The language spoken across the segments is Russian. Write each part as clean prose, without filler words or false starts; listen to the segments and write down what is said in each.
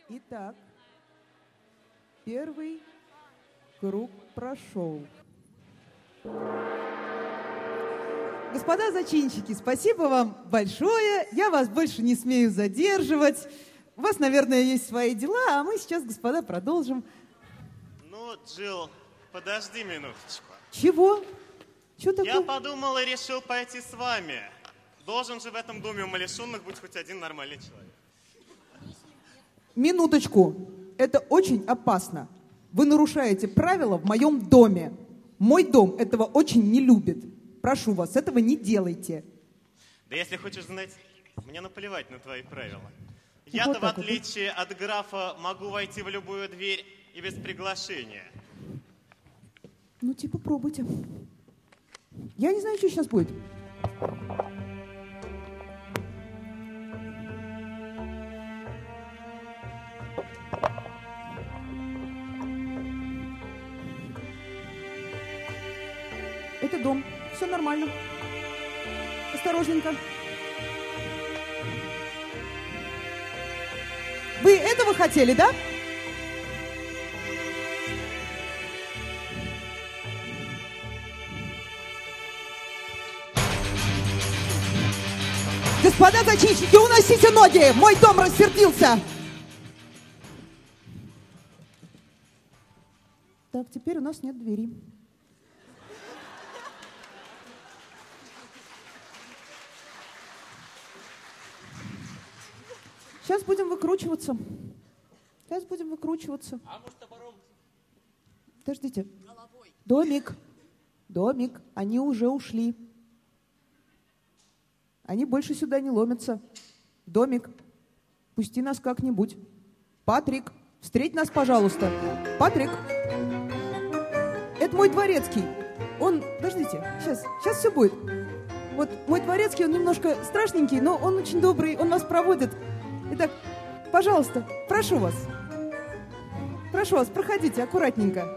Итак, первый круг прошел. Господа зачинщики, спасибо вам большое. Я вас больше не смею задерживать. У вас, наверное, есть свои дела, а мы сейчас, господа, продолжим. Ну, Джилл, подожди минуточку. Чего? Что такое? Я подумал и решил пойти с вами. Должен же в этом доме умалишенных быть хоть один нормальный человек. Минуточку. Это очень опасно. Вы нарушаете правила в моем доме. Мой дом этого очень не любит. Прошу вас, этого не делайте. Да если хочешь знать, мне наплевать на твои правила. Я-то, в отличие от графа, могу войти в любую дверь и без приглашения. Ну, типа, пробуйте. Я не знаю, что сейчас будет. Это дом. Все нормально. Осторожненько. Вы этого хотели, да? Господа зачинщики, уносите ноги! Мой дом рассердился! Так, теперь у нас нет двери. Сейчас будем выкручиваться. Сейчас будем выкручиваться. А может, топором? Подождите. Домик. Домик. Они уже ушли. Они больше сюда не ломятся. Домик. Пусти нас как-нибудь. Патрик, встреть нас, пожалуйста. Патрик. Это мой дворецкий. Он... Подождите. Сейчас все будет. Вот мой дворецкий, он немножко страшненький, но он очень добрый. Он нас проводит. Итак, пожалуйста, прошу вас. Прошу вас, проходите аккуратненько.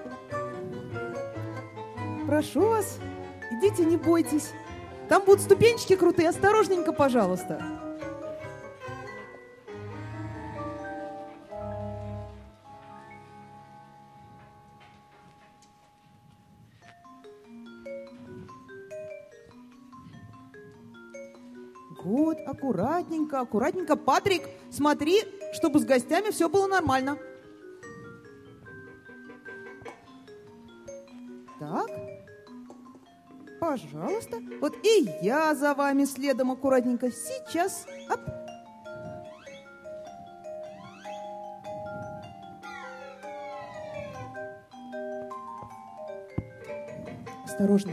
Прошу вас, идите, не бойтесь. Там будут ступенчики крутые, осторожненько, пожалуйста. Вот, аккуратненько, аккуратненько. Патрик, смотри, чтобы с гостями все было нормально. Так. Пожалуйста. Вот и я за вами следом аккуратненько. Сейчас. Оп. Осторожно.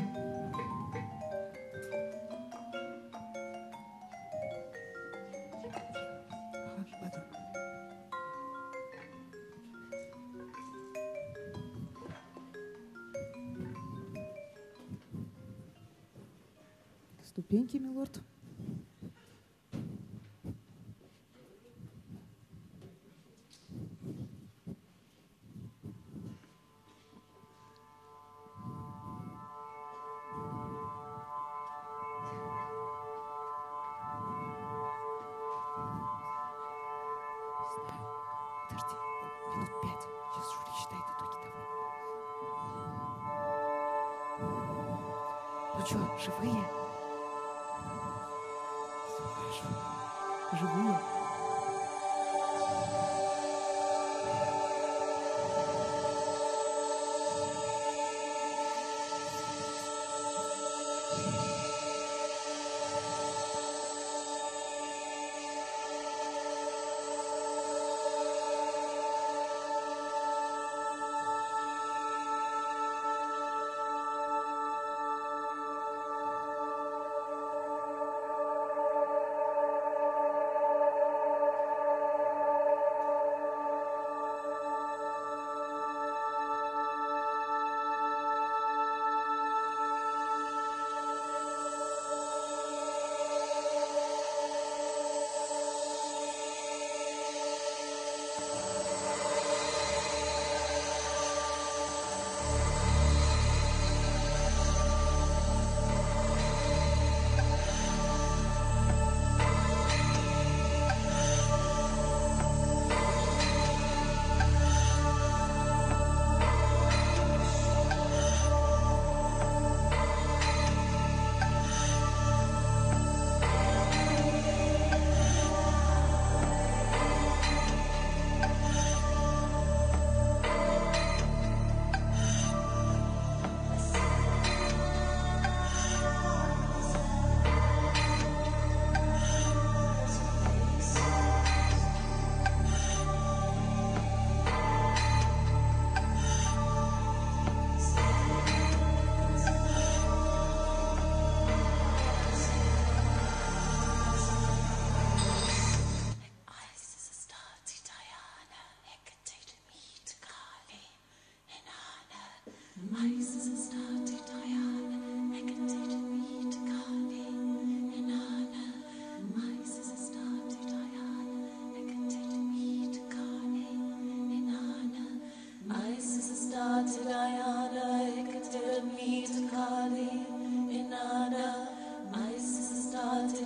Ступеньки, милорд. Подожди, минут 5. Сейчас Жюли считает итоги, давай. Ну что, живые? Живые.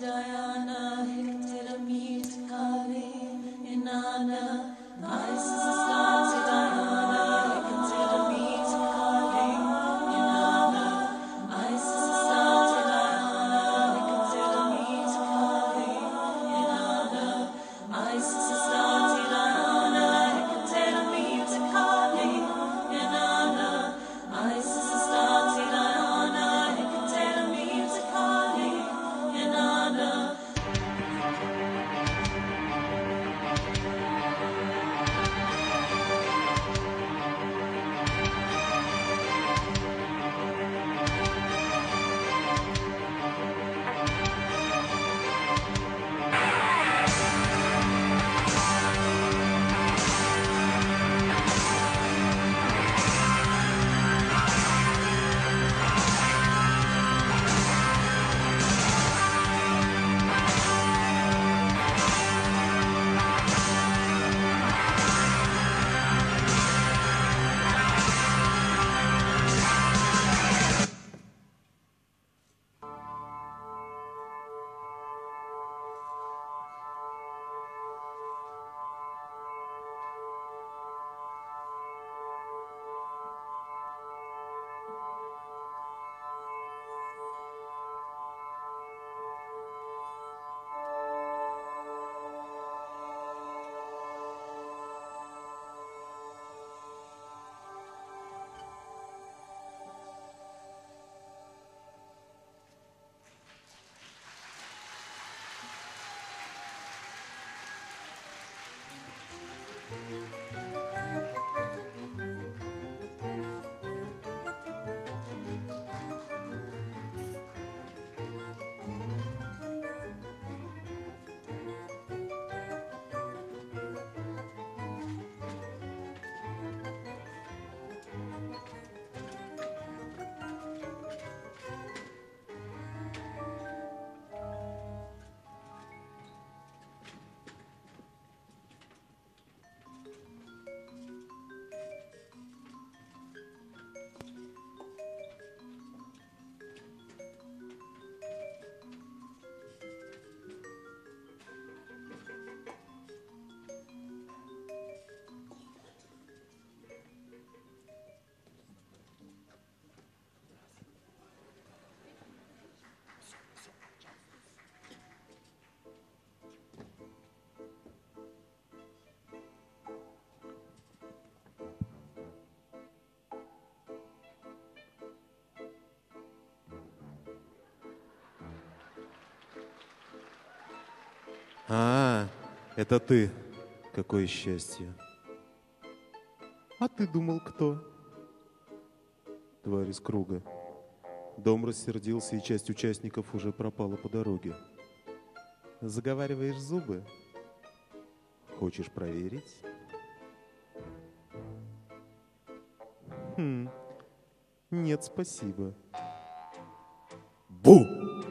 А, это ты. Какое счастье. А ты думал, кто? Тварь из круга. Дом рассердился, и часть участников уже пропала по дороге. Заговариваешь зубы? Хочешь проверить? Нет, спасибо. Бу!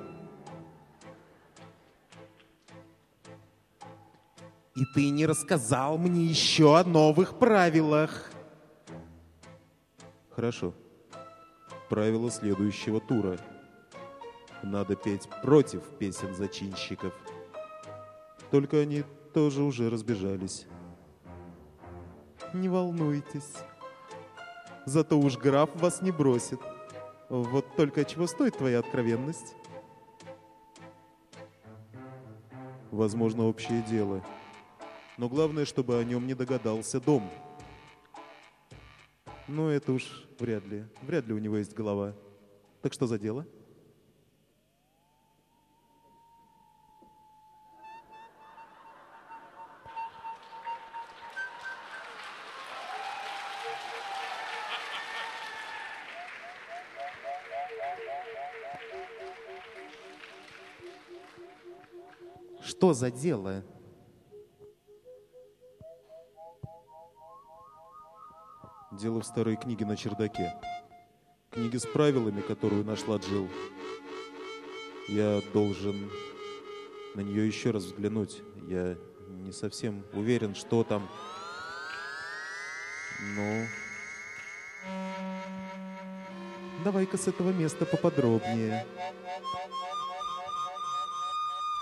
И ты не рассказал мне еще о новых правилах. Хорошо. Правила следующего тура. Надо петь против песен зачинщиков. Только они тоже уже разбежались. Не волнуйтесь. Зато уж граф вас не бросит. Вот только чего стоит твоя откровенность? Возможно, общее дело. Но главное, чтобы о нем не догадался дом. Но это уж вряд ли. Вряд ли у него есть голова. Так что за дело? Что за дело? Дело в старой книге на чердаке. Книге с правилами, которую нашла Джилл. Я должен на нее еще раз взглянуть. Я не совсем уверен, что там. Ну, давай-ка с этого места поподробнее.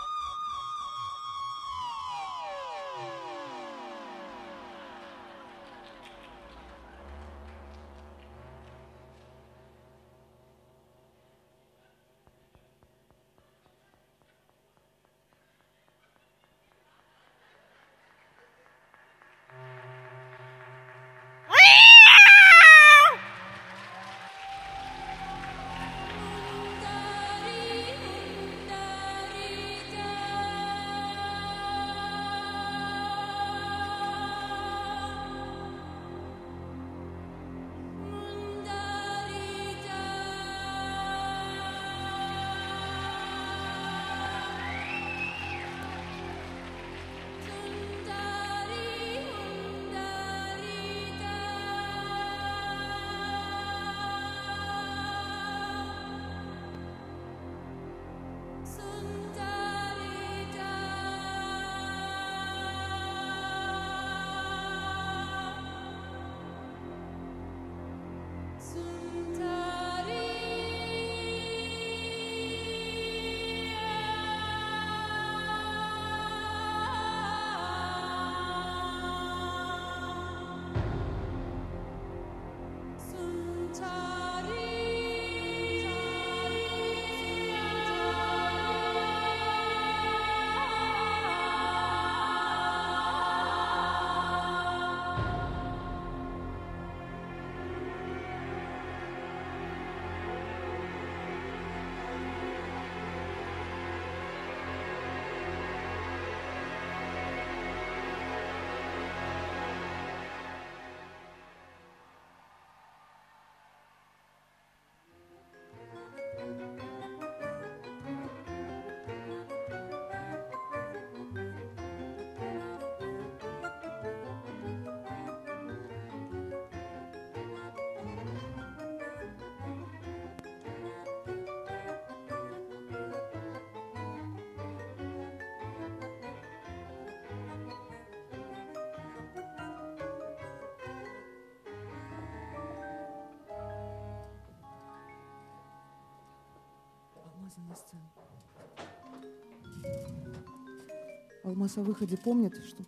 Алмаз о выходе помнит, что...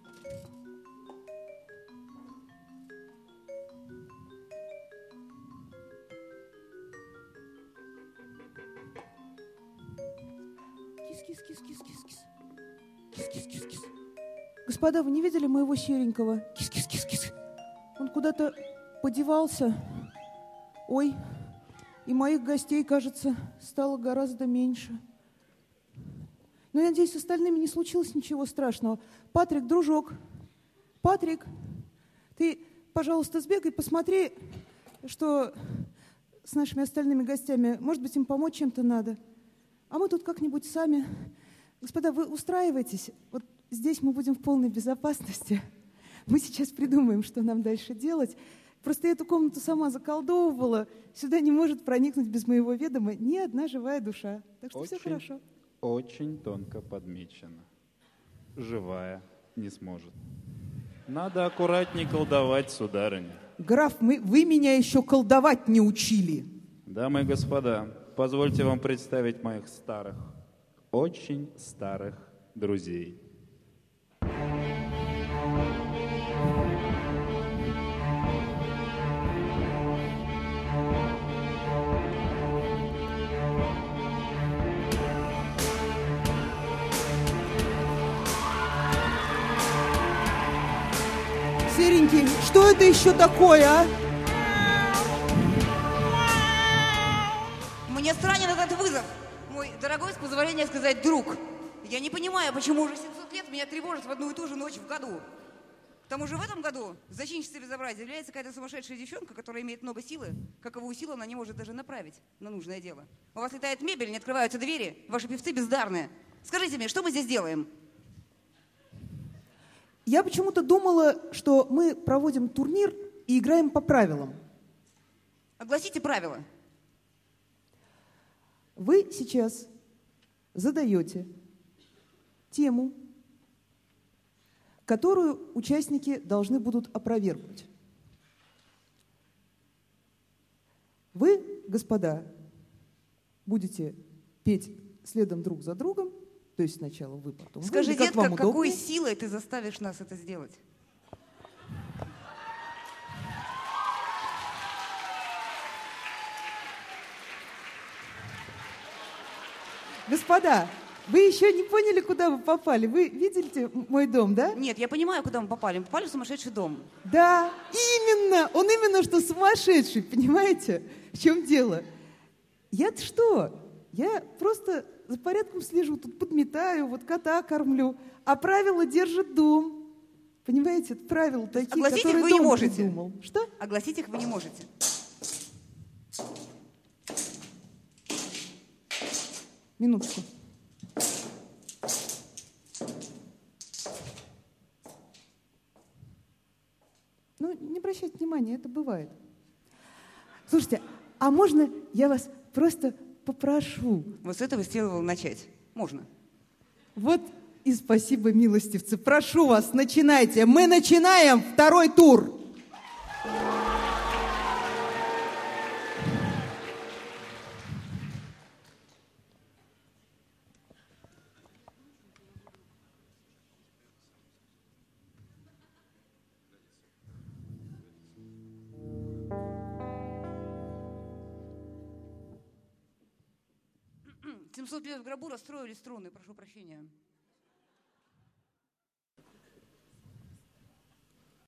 Кис-кис-кис-кис-кис-кис. Кис-кис-кис-кис. Господа, вы не видели моего серенького? Кис-кис-кис-кис. Он куда-то подевался. Ой, и моих гостей, кажется, стало гораздо меньше. Но я надеюсь, с остальными не случилось ничего страшного. Патрик, дружок, Патрик, ты, пожалуйста, сбегай, посмотри, что с нашими остальными гостями. Может быть, им помочь чем-то надо. А мы тут как-нибудь сами. Господа, вы устраивайтесь. Вот здесь мы будем в полной безопасности. Мы сейчас придумаем, что нам дальше делать. Просто я эту комнату сама заколдовывала. Сюда не может проникнуть без моего ведома ни одна живая душа. Так что все хорошо. Очень тонко подмечено. Живая не сможет. Надо аккуратней колдовать, сударыня. Граф, вы меня еще колдовать не учили. Дамы и господа, позвольте вам представить моих старых, очень старых друзей. Серенький, что это еще такое, а? Мне странен этот вызов, мой дорогой, с позволения сказать, друг. Я не понимаю, почему уже 700 лет меня тревожит в одну и ту же ночь в году. К тому же в этом году зачинщицей безобразия является какая-то сумасшедшая девчонка, которая имеет много силы, каковую силу она не может даже направить на нужное дело. У вас летает мебель, не открываются двери, ваши певцы бездарные. Скажите мне, что мы здесь делаем? Я почему-то думала, что мы проводим турнир и играем по правилам. Огласите правила. Вы сейчас задаете тему, которую участники должны будут опровергнуть. Вы, господа, будете петь следом друг за другом, то есть сначала вы, потом вы. Скажи, как детка, вам какой удобнее. силой ты заставишь нас это сделать? Господа, вы еще не поняли, куда вы попали? Вы видите мой дом, да? Нет, я понимаю, куда мы попали. Мы попали в сумасшедший дом. Да, именно. Он именно что сумасшедший, понимаете? В чем дело? Я-то что? Я просто за порядком слежу, тут подметаю, вот кота кормлю. А правила держит дом. Понимаете, это правила такие, Огласить которые их вы не дом можете. придумал. Что? Огласить их вы не можете. Минутку. Ну, не обращайте внимания, это бывает. Слушайте, а можно я вас просто попрошу? Вот с этого следовало начать. Можно. Вот и спасибо, милостивцы. Прошу вас, начинайте. Мы начинаем второй тур. «700 лет в гробу» расстроили струны, прошу прощения.